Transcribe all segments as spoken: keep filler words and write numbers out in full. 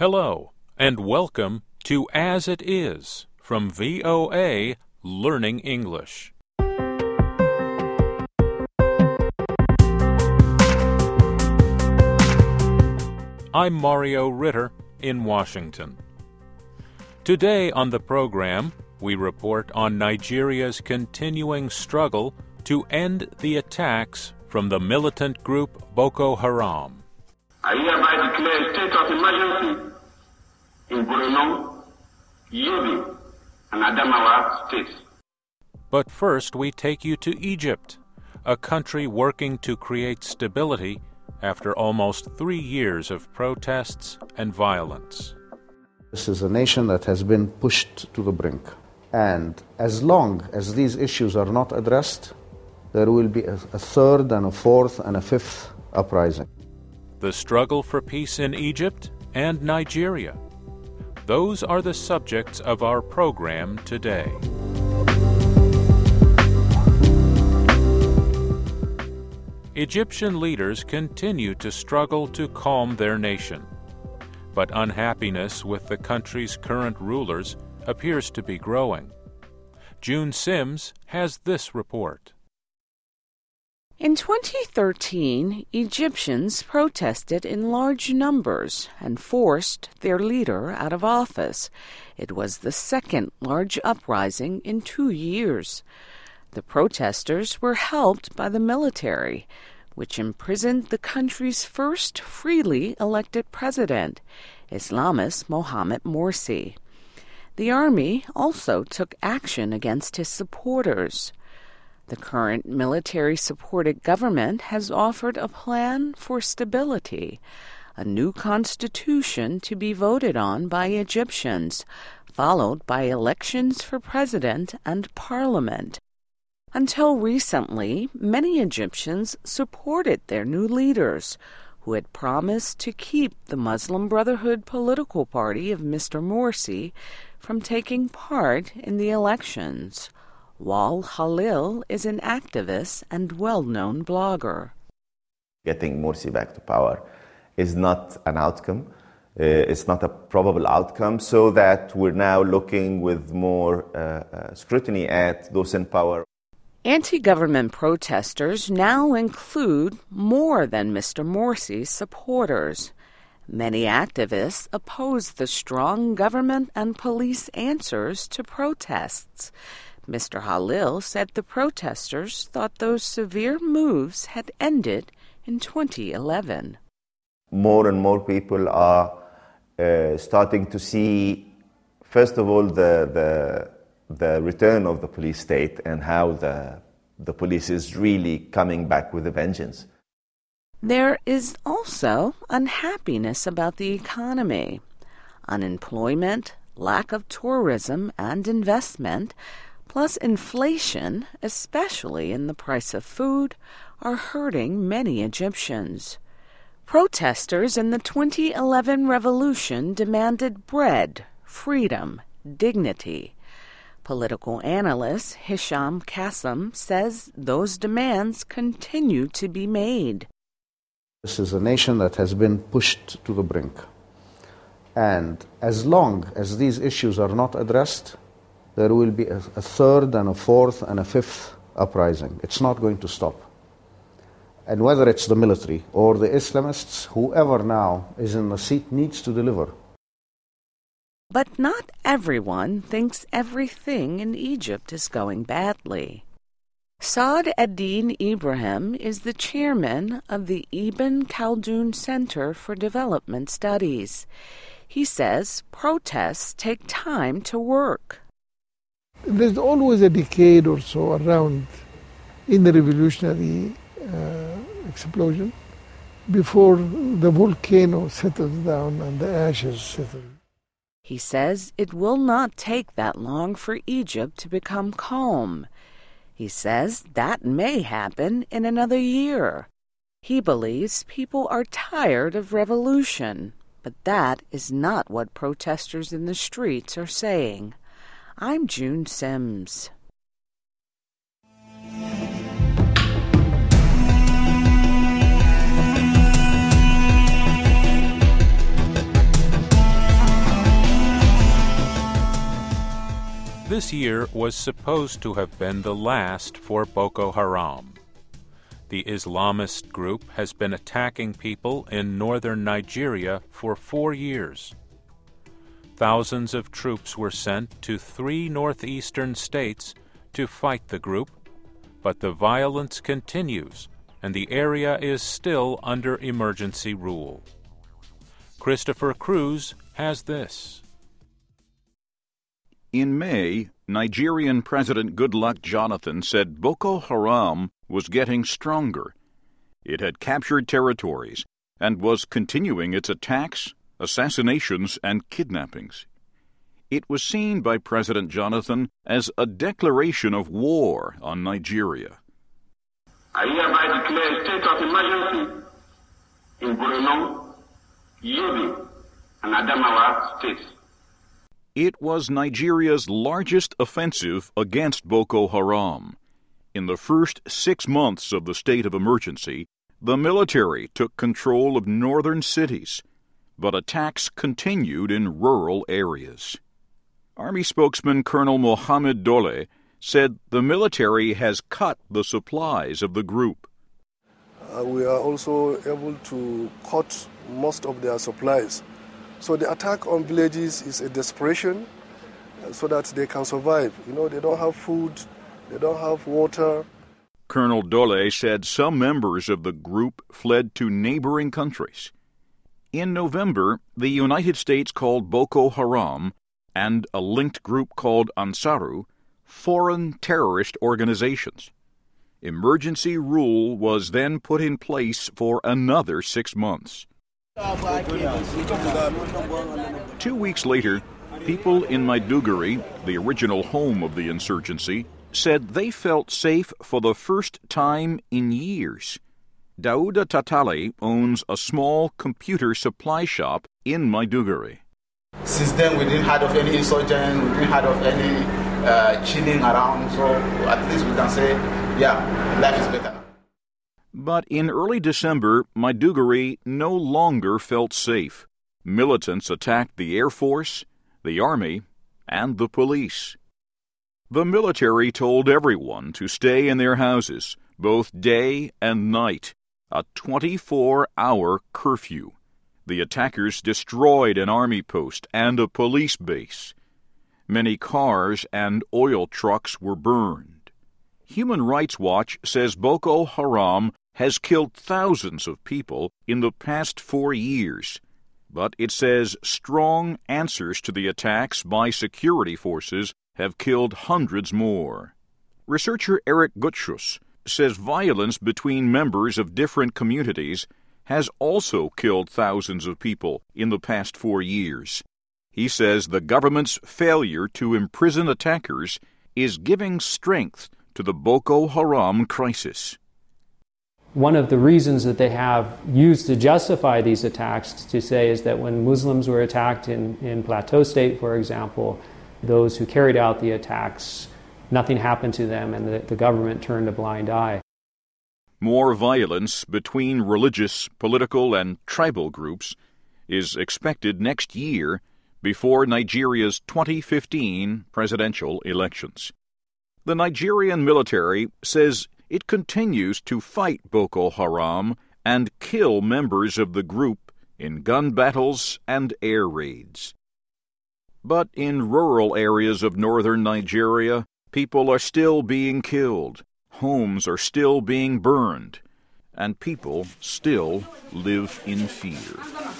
Hello, and welcome to As It Is from V O A Learning English. I'm Mario Ritter in Washington. Today on the program, we report on Nigeria's continuing struggle to end the attacks from the militant group Boko Haram. I hereby declare a state of emergency in Borno, Yobe, and Adamawa states. But first, we take you to Egypt, a country working to create stability after almost three years of protests and violence. This is a nation that has been pushed to the brink. And as long as these issues are not addressed, there will be a, a third and a fourth and a fifth uprising. The struggle for peace in Egypt and Nigeria. Those are the subjects of our program today. Egyptian leaders continue to struggle to calm their nation, but unhappiness with the country's current rulers appears to be growing. June Sims has this report. In twenty thirteen, Egyptians protested in large numbers and forced their leader out of office. It was the second large uprising in two years. The protesters were helped by the military, which imprisoned the country's first freely elected president, Islamist Mohamed Morsi. The army also took action against his supporters. The current military-supported government has offered a plan for stability, a new constitution to be voted on by Egyptians, followed by elections for president and parliament. Until recently, many Egyptians supported their new leaders, who had promised to keep the Muslim Brotherhood political party of Mister Morsi from taking part in the elections. Wal Khalil is an activist and well-known blogger. Getting Morsi back to power is not an outcome. Uh, it's not a probable outcome, so that we're now looking with more uh, uh, scrutiny at those in power. Anti-government protesters now include more than Mister Morsi's supporters. Many activists oppose the strong government and police answers to protests. Mister Khalil said the protesters thought those severe moves had ended in twenty eleven. More and more people are uh, starting to see, first of all, the, the the return of the police state and how the the police is really coming back with a vengeance. There is also unhappiness about the economy. Unemployment, lack of tourism and investment, plus inflation, especially in the price of food, are hurting many Egyptians. Protesters in the twenty eleven revolution demanded bread, freedom, dignity. Political analyst Hisham Kassam says those demands continue to be made. This is a nation that has been pushed to the brink. And as long as these issues are not addressed, there will be a, a third and a fourth and a fifth uprising. It's not going to stop. And whether it's the military or the Islamists, whoever now is in the seat needs to deliver. But not everyone thinks everything in Egypt is going badly. Saad ad-Din Ibrahim is the chairman of the Ibn Khaldun Center for Development Studies. He says protests take time to work. There's always a decade or so around in the revolutionary uh, explosion before the volcano settles down and the ashes settle. He says it will not take that long for Egypt to become calm. He says that may happen in another year. He believes people are tired of revolution, but that is not what protesters in the streets are saying. I'm June Sims. This year was supposed to have been the last for Boko Haram. The Islamist group has been attacking people in northern Nigeria for four years. Thousands of troops were sent to three northeastern states to fight the group, but the violence continues and the area is still under emergency rule. Christopher Cruz has this. In May, Nigerian President Goodluck Jonathan said Boko Haram was getting stronger. It had captured territories and was continuing its attacks, assassinations, and kidnappings. It was seen by President Jonathan as a declaration of war on Nigeria. I hereby declare a state of emergency in Borno, Yobe, and Adamawa states. It was Nigeria's largest offensive against Boko Haram. In the first six months of the state of emergency, the military took control of northern cities, but attacks continued in rural areas. Army spokesman Colonel Mohammed Dole said the military has cut the supplies of the group. Uh, we are also able to cut most of their supplies. So the attack on villages is a desperation uh, so that they can survive. You know, they don't have food, they don't have water. Colonel Dole said some members of the group fled to neighboring countries. In November, the United States called Boko Haram and a linked group called Ansaru foreign terrorist organizations. Emergency rule was then put in place for another six months. Two weeks later, people in Maiduguri, the original home of the insurgency, said they felt safe for the first time in years. Dauda Tatale owns a small computer supply shop in Maiduguri. Since then, we didn't have of any insurgents, we didn't have of any uh, chilling around, so at least we can say, yeah, life is better now. But in early December, Maiduguri no longer felt safe. Militants attacked the Air Force, the Army, and the police. The military told everyone to stay in their houses, both day and night, a twenty-four hour curfew. The attackers destroyed an army post and a police base. Many cars and oil trucks were burned. Human Rights Watch says Boko Haram has killed thousands of people in the past four years, but it says strong answers to the attacks by security forces have killed hundreds more. Researcher Eric Gutschus says violence between members of different communities has also killed thousands of people in the past four years. He says the government's failure to imprison attackers is giving strength to the Boko Haram crisis. One of the reasons that they have used to justify these attacks to say is that when Muslims were attacked in, in Plateau State, for example, those who carried out the attacks, nothing happened to them and the, the government turned a blind eye. More violence between religious, political, and tribal groups is expected next year before Nigeria's twenty fifteen presidential elections. The Nigerian military says it continues to fight Boko Haram and kill members of the group in gun battles and air raids. But in rural areas of northern Nigeria, people are still being killed, homes are still being burned, and people still live in fear.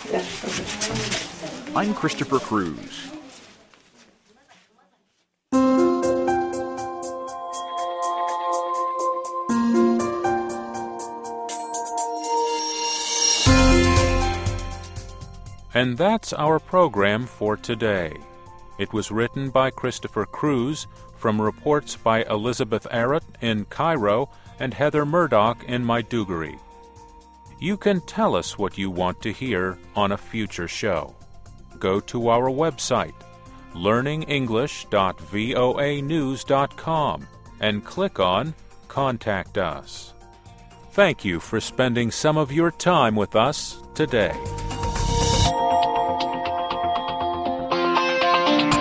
I'm Christopher Cruz. And that's our program for today. It was written by Christopher Cruz from reports by Elizabeth Arrett in Cairo and Heather Murdoch in Maiduguri. You can tell us what you want to hear on a future show. Go to our website, learning english dot voa news dot com, and click on Contact Us. Thank you for spending some of your time with us today.